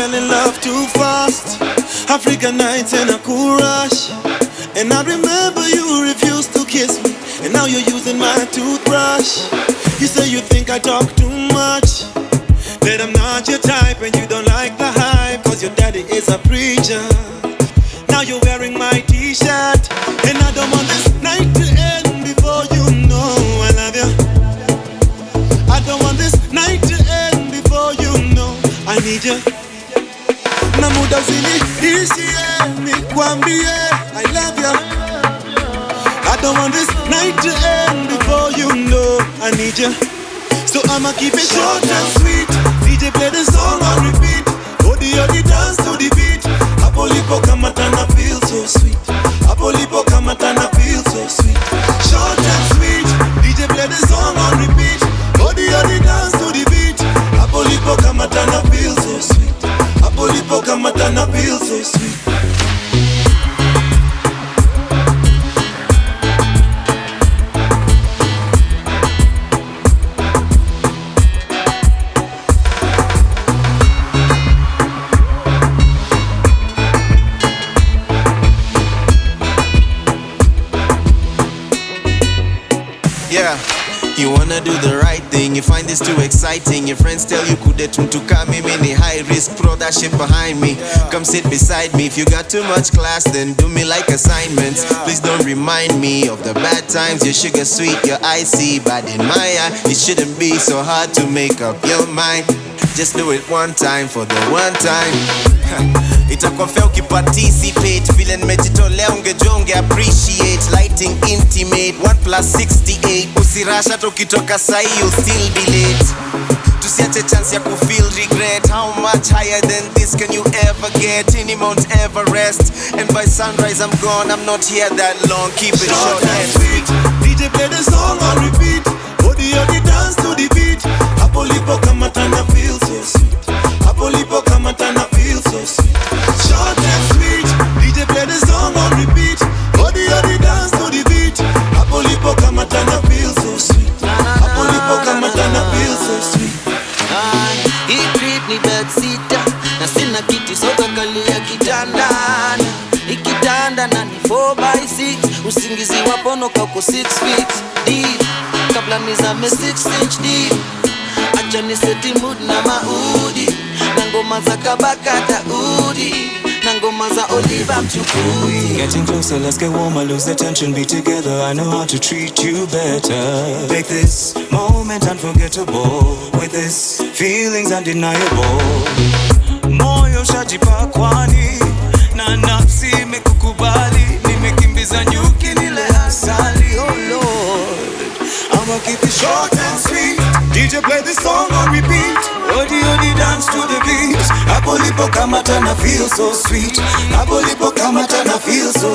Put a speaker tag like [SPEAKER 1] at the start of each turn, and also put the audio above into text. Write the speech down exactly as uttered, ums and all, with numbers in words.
[SPEAKER 1] fell in love too fast. African nights and a cool rush. And I remember you refused to kiss me, and now you're using my toothbrush. You say you think I talk too much, that I'm not your type and you don't like the hype, cause your daddy is a preacher. Now you're wearing my t-shirt, and I don't want this night to end before you know I love you. I don't want this night to end before you know I need you. Na muda ziniishie nikwambie I love you. I don't want this night to end before you know I need you. So I'ma keep it short and sweet. D J play the song on repeat. Odi odi dance to the beat. Apolipo kamatana feel so sweet. Apolipo kamatana feel so sweet. Short and sweet. D J play the song on repeat. Odi odi dance to the beat. Apolipo kamatana feel so sweet. Apolipo kamatana feel so sweet.
[SPEAKER 2] Yeah, you wanna do the right thing, you find this too exciting. Your friends tell you kudet mtuka mimi ni high risk, throw that shit behind me. Come sit beside me, if you got too much class then do me like assignments. Please don't remind me of the bad times, your sugar sweet, your icy, but in my eye it shouldn't be so hard to make up your mind. Just do it one time for the one time. Itakuwa fair ukiparticipate, vile nimejitolea ungejua unge appreciate. Lighting intimate, one plus sixty-eight. Usirasha tukitoka sahi you'll still be late. Tusiache chance ya kufeel regret. How much higher than this can you ever get? In Mount Everest, and by sunrise I'm gone, I'm not here that long. Keep it short, short and sweet.
[SPEAKER 1] D J play the song on repeat. Odi odi dance to the beat. Apolipo kamatana feel so sweet. Apolipo kamatana feel so sweet. Short and sweet. D J play the song on repeat. Odi odi dance to the beat. Apolipo kamatana feel so sweet. Apolipo kamatana feel so sweet.
[SPEAKER 3] Hii trip ni bedsitter, na sina kiti soka kalia kitandana. Ikitanda na ni four by six, usingizi wapono kako six feet deep. Kabla nizame six inch deep, acha ni seti mood na maudi. Na ngoma za kabakata udi, na ngoma za Oliver Mtukui.
[SPEAKER 4] Getting closer, let's get warmer, lose the tension, be together. I know how to treat you better. Make this moment unforgettable, with this feelings undeniable. Moyo shajipa kwani, na nafsi imekukubali. Nimekimbiza nyuki nile asali, oh Lord. I'ma keep it short and sweet. D J play this song on repeat. Odi odi dance to the beat. Apolipo kamatana feel so sweet. Apolipo kamatana feel so